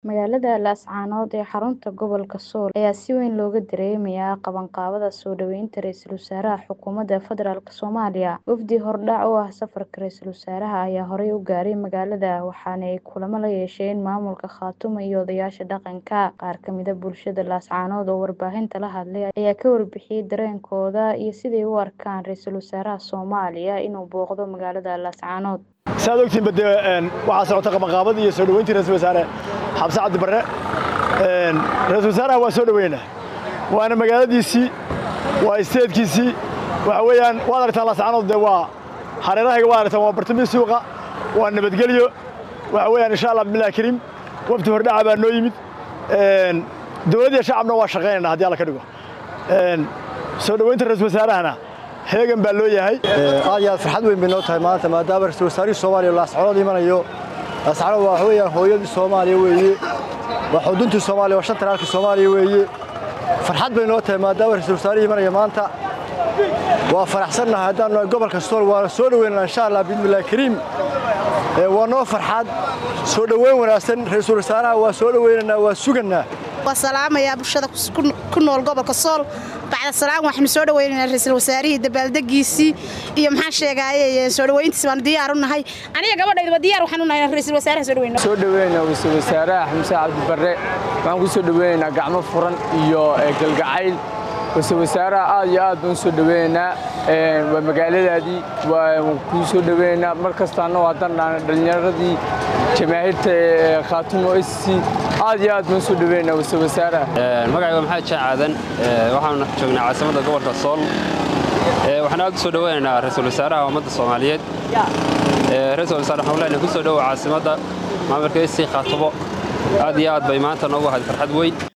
Magaalada Laascaanood ee xarunta gobolka Sool ayaa si weyn looga dareemayaa qabanqaabada soo dhaweynta Ra'iisul Wasaaraha Xukuumadda Federaalk Soomaaliya. Wafdi hordhac u ah safarka Ra'iisul Wasaaraha ayaa horey u gaaray magaalada, waxaana ay kulamo la yeesheen maamulka Khartoum iyo odayaasha dhaqanka. Qaar ka mid ah bulshada Laascaanood oo warbaahinta la hadlay ayaa ka warbixiyay dareenkooda iyo sida ay u arkaan Ra'iisul Wasaaraha Soomaaliya inuu booqdo magaalada Laascaanood. saad ogtiin bade waxa socota qabanqaabada iyo soo dhaweynta Ra'iisul Wasaare Xamse Cabdi Barre. Ra'iisul Wasaaraha waa soo dhaweynaa, waana magaaladiisii, waa isteedkiisii. waxa weeyaan waad aragtaan Laascaanood de waa hareeraha waa aragtaan, waa bartamaha suuqa, waa nabadgelyo. waxa weeyaan insha Allah billaah kariim wafdi hordhac baa noo yimid. dawladda iyo shacabna waa shaqeynaa haddii alla ka dhigo. soo dhaweynta Ra'iisul Wasaarahana heegan baa loo yahay. aad iyo aad farxad weyn bay noo tahay maanta maadaama Ra'iisul Wasaaraha Soomaaliya Laascaanood imanayo. Laascaanood waa weeyaan hooyadii Soomaaliya weeye, waa xuduntii Soomaaliya, waa shantaraalka Soomaaliya weeye. farxad bay noo tahay maadaama Ra'iisul Wasaaraha imanayo maanta. waa faraxsanahay haddaan gobolka Sool waa soo dhaweynaa insha Allah bismillaah kariim. waa noo farxad soo dhaweyn wanaagsan. Ra'iisul Wasaaraha waa soo dhaweynaa, waa suganaa. وسلامة bulshada ku nool gobolka Sool bacda salaam waxaan soo dhaweynaa Ra'iisul Wasaaraha dabaaldeggiisii iyo maxaan sheegay soo dhaweyntiisa baan diyaar u nahay aniga gabadhayda diyaar waxaan u nahay Ra'iisul Wasaaraha soo dhaweynaa Ra'iisul Wasaaraha Xamse Cabdi Barre waxaan ku soo dhaweynaa gacmo furan iyo galgacayl. Ra'iisul Wasaaraha aad iyo aad baan soo dhaweynaa waa magaaladaadii waa ku soo dhaweynaa markastaana waa dhalinyaradii jamaahiirta Khartoum oo aad iyo aad baan soo dhaweynaa Ra'iisul Wasaaraha. magacayga maxaa jacaadan waxaan joognaa caasimadda gobolka Sool. waxaan aad u soo dhaweynaynaa Ra'iisul Wasaaraha ummadda Soomaaliyeed. Ra'iisul Wasaaraha waxaan leenahay ku soo dhaw caasimadda maamulka Khartoum. aad iyo aad bay maanta noogu ahayd farxad weyn.